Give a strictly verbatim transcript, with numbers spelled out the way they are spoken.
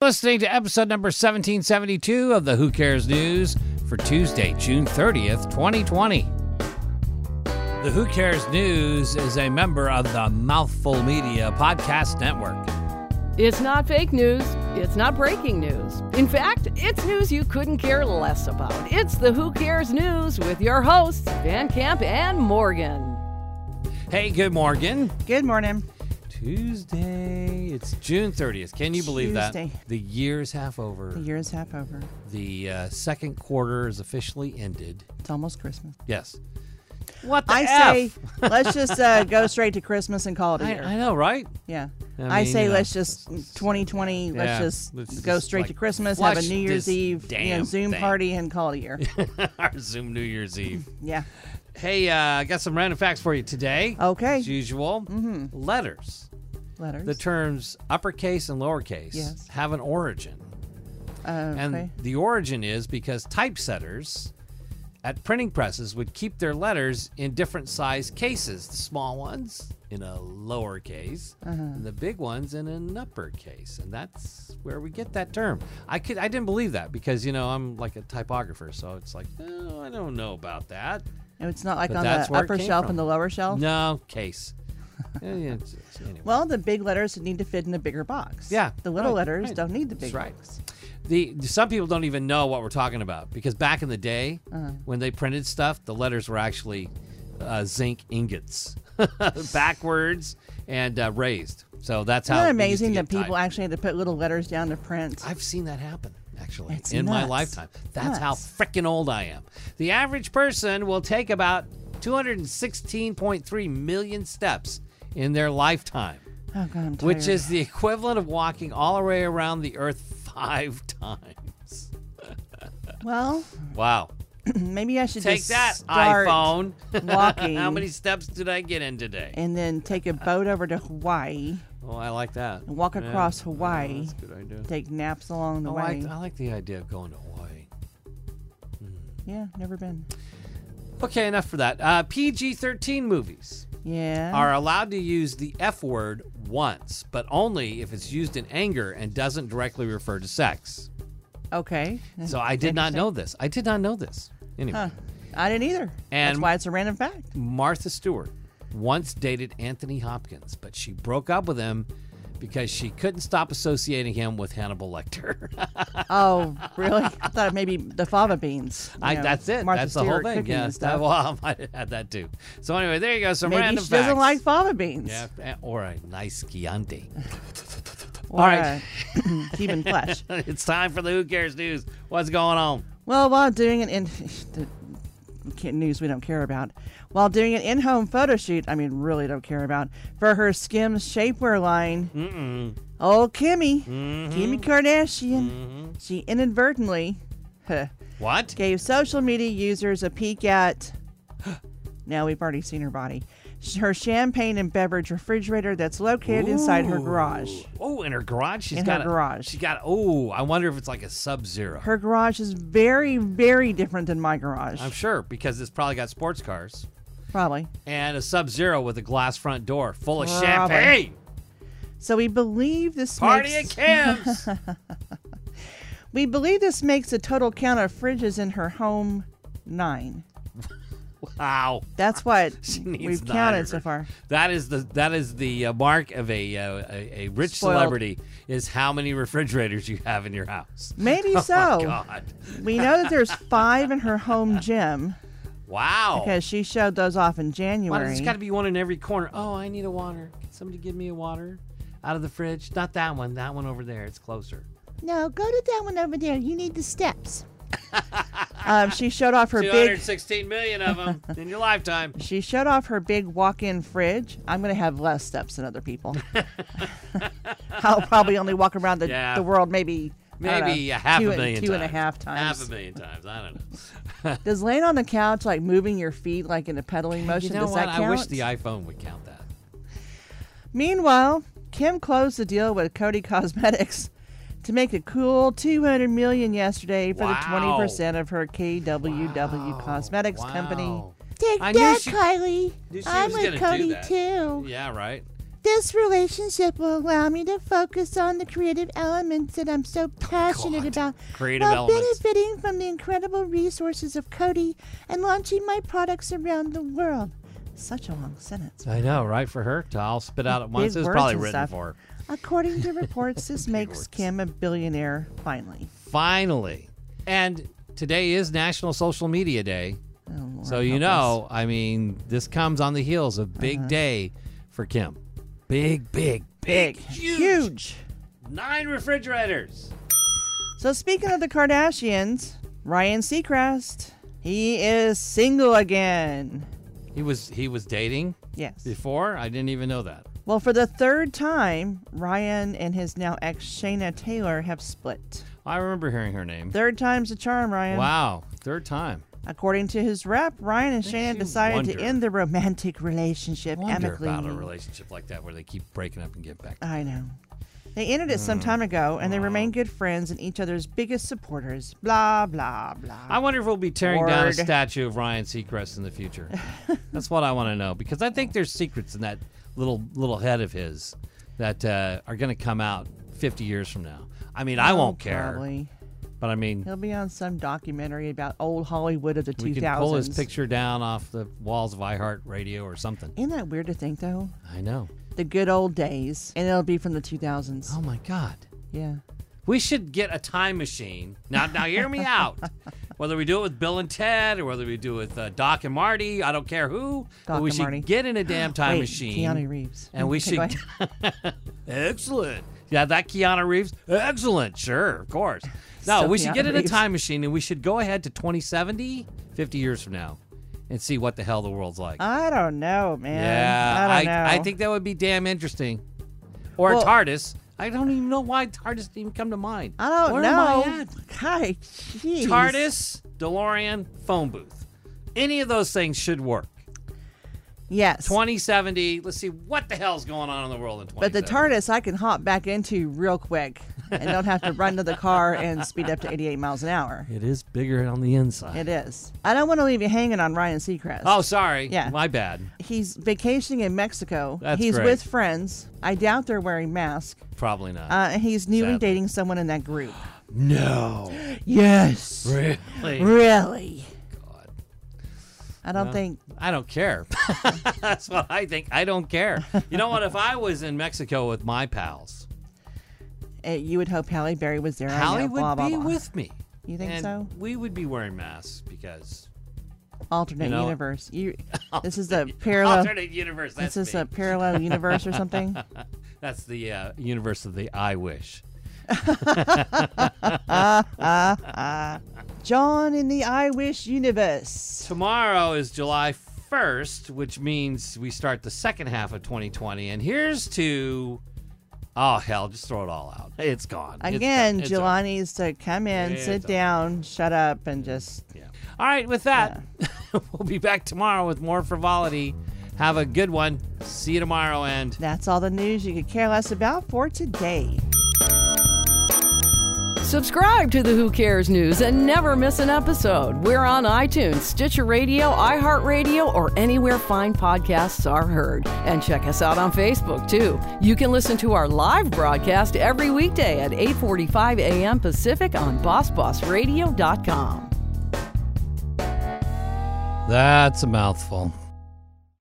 listening to episode number seventeen seventy-two of the Who Cares News for Tuesday, June thirtieth, twenty twenty. The Who Cares News is a member of the Mouthful Media Podcast Network. It's not fake news. It's not breaking news. In fact, it's news you couldn't care less about. It's the Who Cares News with your hosts, Van Camp and Morgan. Hey, good Morgan. Good morning. Tuesday. It's June thirtieth. Can you believe Tuesday. that? The year's half over. The year is half over. The uh, second quarter is officially ended. It's almost Christmas. Yes. What the I F? say, let's just uh, go straight to Christmas and call it a I, year. I know, right? Yeah. I I, mean, say you know, let's just it's- twenty twenty. yeah, Let's just let's go just, straight like, to Christmas, have a flush New Year's this Eve, you know, damn Zoom thing. party, and call it a year. Our Zoom New Year's Eve. Yeah. Hey, uh, I got some random facts for you today. Okay. As usual. Mm-hmm. Letters. Letters. The terms uppercase and lowercase Yes. have an origin. Uh, And okay. the origin is because typesetters at printing presses would keep their letters in different size cases. The small ones in a lowercase, Uh-huh. and the big ones in an uppercase. And that's where we get that term. I could I didn't believe that because, you know, I'm like a typographer, so it's like, oh, I don't know about that. It's not like but on that's the where it upper came shelf from. and the lower shelf. No, case. Yeah, yeah, it's- it's- anyway. Well, the big letters need to fit in a bigger box. Yeah, The little right, letters right. don't need the big That's right. box. The some people don't even know what we're talking about because back in the day Uh-huh. when they printed stuff, the letters were actually uh, zinc ingots, backwards and uh, raised. So that's how. Isn't it we used to amazing get that people typed. actually had to put little letters down to print? I've seen that happen actually It's in my nuts. lifetime. That's how Nuts. frickin' old I am. The average person will take about two hundred sixteen point three million steps in their lifetime. Oh, God, I'm tired. Which is the equivalent of walking all the way around the earth five times. Well, Wow. maybe I should Take just that, start iPhone. walking. How many steps did I get in today? and then take a boat over to Hawaii Oh, I like that. and walk Yeah. across Oh, Hawaii. that's a good idea. Take naps along the Oh, way. I, I like the idea of going to Hawaii. Yeah, never been. Okay, enough for that. Uh, P G thirteen movies Yeah. are allowed to use the F word once, but only if it's used in anger and doesn't directly refer to sex. Okay. So I did not Interesting. know this. I did not know this. Anyway. Huh. I didn't either. That's And- why it's a random fact. Martha Stewart once dated Anthony Hopkins, but she broke up with him because she couldn't stop associating him with Hannibal Lecter. Oh, really? I thought maybe the fava beans. you I, know, that's it. Martha that's the whole Stewart thing. cooking Yeah, and stuff. that, well, I might have had that too. So anyway, there you go. Some maybe random she facts. doesn't like fava beans. Yeah, or a nice Chianti. Or, All right. uh, Cuban flesh. It's time for the Who Cares News. What's going on? Well, while doing an in the ca- news we don't care about, while doing an in-home photo shoot, I mean, really don't care about, for her Skims shapewear line, Mm-mm. old Kimmy, Mhm. Kimmy Kardashian, Mhm. she inadvertently huh, What? gave social media users a peek at. Now we've already seen her body. Her champagne and beverage refrigerator that's located inside her garage. Oh, in her garage? She's In got her a, garage. She got, oh, I wonder if it's like a Sub-Zero. Her garage is very, very different than my garage. I'm sure because it's probably got sports cars Probably. and a Sub-Zero with a glass front door full of Probably. champagne. So we believe this Party makes at Kim's. we believe this makes a total count of fridges in her home nine. Wow. That's what She needs we've nine counted of so her. far. That is the that is the uh, mark of a, uh, a a rich Spoiled. celebrity is how many refrigerators you have in your house. Maybe Oh so. my God. We know that there's five in her home gym Wow. because she showed those off in Why January. does there's got to be one in every corner? Oh, I need a water. Can somebody give me a water out of the fridge? Not that one. That one over there. It's closer. No, go to that one over there. You need the steps. um, she showed off her two hundred big. sixteen million of them in your lifetime. She showed off her big walk-in fridge. I'm going to have less steps than other people. I'll probably only walk around the, Yeah. the world maybe I don't Maybe know, a half two a and- million two times. and a half times. Half a million times. I don't know. Does laying on the couch, like moving your feet like in a pedaling motion, You know does what? that count? I wish the iPhone would count that. Meanwhile, Kim closed the deal with Coty Cosmetics to make a cool two hundred million dollars yesterday for Wow. the twenty percent of her K W W Wow. Cosmetics Wow. company. Take I knew that, she- Kylie. knew she I'm was with gonna do Coty that. too. Yeah, right. This relationship will allow me to focus on the creative elements that I'm so passionate God. about, Creative while elements. benefiting from the incredible resources of Cody and launching my products around the world. Such a long sentence. I know, right? For her to all spit out at Big once. It was words probably and written stuff. for her. According to reports, this makes words. Kim a billionaire finally. Finally. And today is National Social Media Day. Oh, Lord, So you help know, I mean, this comes on the heels of big Uh-huh. day for Kim. Big, big, big, Big, huge. huge. Nine refrigerators. So speaking of the Kardashians, Ryan Seacrest, he is single again. He was he was dating Yes. before? I didn't even know that. Well, for the third time, Ryan and his now ex Shayna Taylor have split. I remember hearing her name. Third time's a charm, Ryan. Wow, third time. According to his rep, Ryan and Makes Shayna you decided to wonder. end the romantic relationship Wonder amicably. about a relationship like that where they keep breaking up and get back. I know. They ended it Mm. some time ago, and they remain good friends and each other's biggest supporters. Blah, blah, blah. I wonder if we'll be tearing down a Word. statue of Ryan Seacrest in the future. That's what I want to know, because I think there's secrets in that little little head of his that uh, are going to come out fifty years from now. I mean, I Oh, won't care, Probably. but I mean, He'll be on some documentary about old Hollywood of the we two can pull his thousands. picture down off the walls of iHeartRadio or something. Isn't that weird to think, though? I know. The good old days. And it'll be from the two thousands. Oh my God. Yeah. We should get a time machine. Now, now, hear me out. Whether we do it with Bill and Ted or whether we do it with uh, Doc and Marty, I don't care who. but Doc we and should Marty. get in a damn time Wait, machine. Keanu Reeves. And we Okay, go should. ahead. Excellent. Yeah, that Keanu Reeves. Excellent. Sure, of course. No, So we should get Keanu in a Reeves. time machine and we should go ahead to twenty seventy, fifty years from now, and see what the hell the world's like. I don't know, man. yeah, I don't know. I think that would be damn interesting. Or Well- a TARDIS. I don't even know why TARDIS didn't even come to mind. I don't Where know. am I at? Hi, jeez. TARDIS, DeLorean, phone booth. Any of those things should work. Yes. twenty seventy. Let's see what the hell's going on in the world in twenty But the seventy. TARDIS I can hop back into real quick and don't have to run to the car and speed up to eighty-eight miles an hour. It is bigger on the inside. It is. I don't want to leave you hanging on Ryan Seacrest. Oh, sorry. Yeah. My bad. He's vacationing in Mexico. That's He's great. with friends. I doubt they're wearing masks. Probably not. Uh, he's newly Sadly. dating someone in that group. no. Yes. Really? Really? God. I don't Well, think. I don't care. That's what I think. I don't care. You know what? If I was in Mexico with my pals, Uh, you would hope Halle Berry was there. I Hallie know, would blah, blah, be blah. with me. You think and so? We would be wearing masks because Alternate you know- universe. You. This is a parallel. alternate universe. That's This is me. a parallel universe or something. That's the uh, universe of the I wish. John in the I Wish universe. Tomorrow is July first, which means we start the second half of twenty twenty. And here's to, oh, hell, just throw it all out. It's gone. It's Again, done. It's July over. needs to come in, It's sit over. down, shut up, and just. Yeah. All right, with that, we'll be back tomorrow with more frivolity. Have a good one. See you tomorrow, and That's all the news you could care less about for today. Subscribe to the Who Cares News and never miss an episode. We're on iTunes, Stitcher Radio, iHeartRadio, or anywhere fine podcasts are heard. And check us out on Facebook, too. You can listen to our live broadcast every weekday at eight forty-five a.m. Pacific on boss boss radio dot com. that's a mouthful.